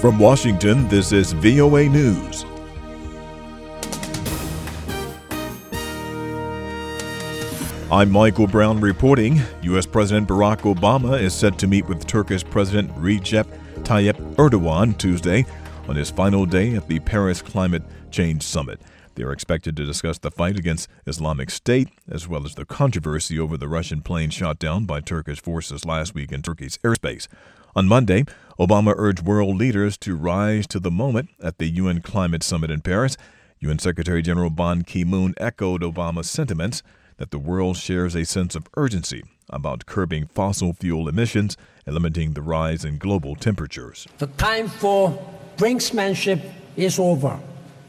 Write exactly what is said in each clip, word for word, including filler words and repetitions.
From Washington, this is V O A News. I'm Michael Brown reporting. U S. President Barack Obama is set to meet with Turkish President Recep Tayyip Erdogan Tuesday on his final day at the Paris Climate Change Summit. They are expected to discuss the fight against Islamic State, as well as the controversy over the Russian plane shot down by Turkish forces last week in Turkey's airspace. On Monday, Obama urged world leaders to rise to the moment at the U N Climate Summit in Paris. U N Secretary General Ban Ki-moon echoed Obama's sentiments that the world shares a sense of urgency about curbing fossil fuel emissions and limiting the rise in global temperatures. The time for brinksmanship is over.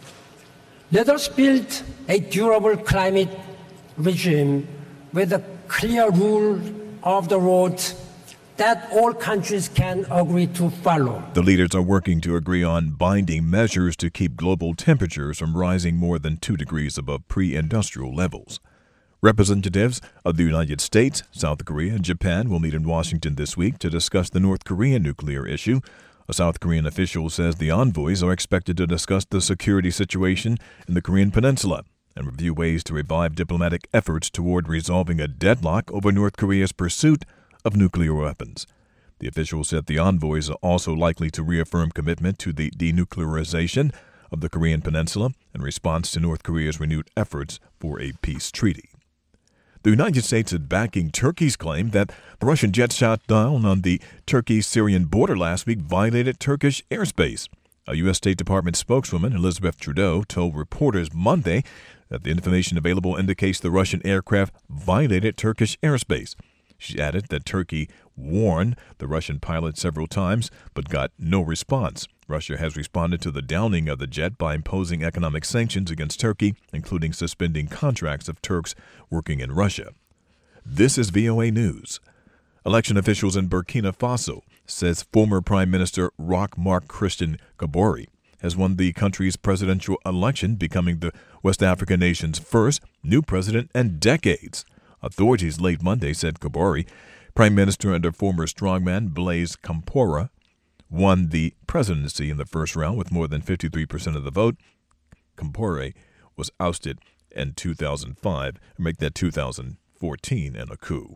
Let us build a durable climate regime with a clear rule of the road that all countries can agree to follow. The leaders are working to agree on binding measures to keep global temperatures from rising more than two degrees above pre-industrial levels. Representatives of the United States, South Korea, and Japan will meet in Washington this week to discuss the North Korean nuclear issue. A South Korean official says the envoys are expected to discuss the security situation in the Korean Peninsula and review ways to revive diplomatic efforts toward resolving a deadlock over North Korea's pursuit of nuclear weapons. The official said the envoys are also likely to reaffirm commitment to the denuclearization of the Korean Peninsula in response to North Korea's renewed efforts for a peace treaty. The United States is backing Turkey's claim that the Russian jet shot down on the Turkey-Syrian border last week violated Turkish airspace. A U S. State Department spokeswoman, Elizabeth Trudeau, told reporters Monday that the information available indicates the Russian aircraft violated Turkish airspace. She added that Turkey warned the Russian pilot several times but got no response. Russia has responded to the downing of the jet by imposing economic sanctions against Turkey, including suspending contracts of Turks working in Russia. This is V O A News. Election officials in Burkina Faso says former Prime Minister Roch Marc Christian Kabore has won the country's presidential election, becoming the West African nation's first new president in decades. Authorities late Monday said Kabore, Prime Minister under former strongman Blaise Compaoré, won the presidency in the first round with more than fifty-three percent of the vote. Compaoré was ousted in two thousand five, and make that two thousand fourteen in a coup.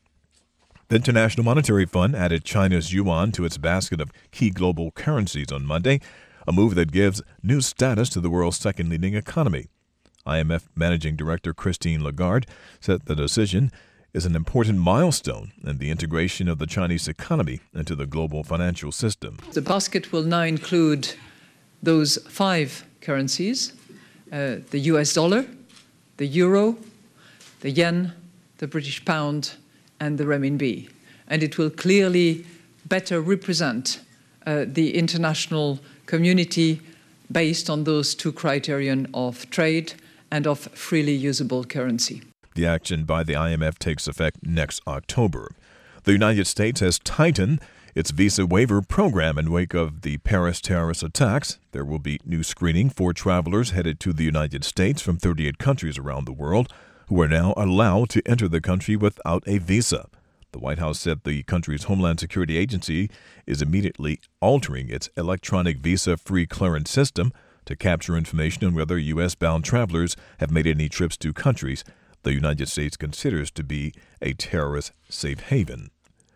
The International Monetary Fund added China's yuan to its basket of key global currencies on Monday, a move that gives new status to the world's second leading economy. I M F Managing Director Christine Lagarde said the decision is an important milestone in the integration of the Chinese economy into the global financial system. The basket will now include those five currencies, uh, the U S dollar, the euro, the yen, the British pound, and the renminbi. And it will clearly better represent uh, the international community based on those two criterion of trade and of freely usable currency. The action by the I M F takes effect next October. The United States has tightened its visa waiver program in wake of the Paris terrorist attacks. There will be new screening for travelers headed to the United States from thirty-eight countries around the world who are now allowed to enter the country without a visa. The White House said the country's Homeland Security Agency is immediately altering its electronic visa-free clearance system to capture information on whether U S-bound travelers have made any trips to countries the United States considers to be a terrorist safe haven.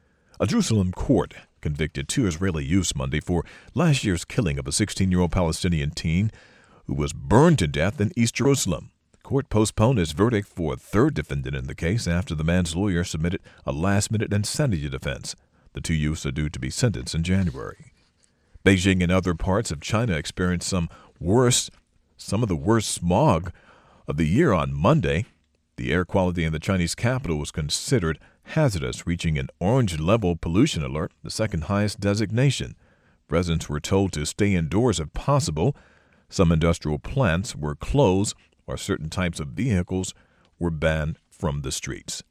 A Jerusalem court convicted two Israeli youths Monday for last year's killing of a sixteen-year-old Palestinian teen who was burned to death in East Jerusalem. The court postponed its verdict for a third defendant in the case after the man's lawyer submitted a last-minute insanity defense. The two youths are due to be sentenced in January. Beijing and other parts of China experienced some worst, some of the worst smog of the year on Monday. The air quality in the Chinese capital was considered hazardous, reaching an orange-level pollution alert, the second highest designation. Residents were told to stay indoors if possible. Some industrial plants were closed, or certain types of vehicles were banned from the streets.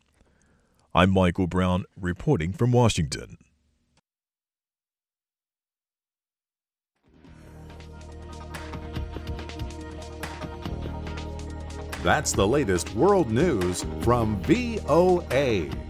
I'm Michael Brown reporting from Washington. That's the latest world news from V O A.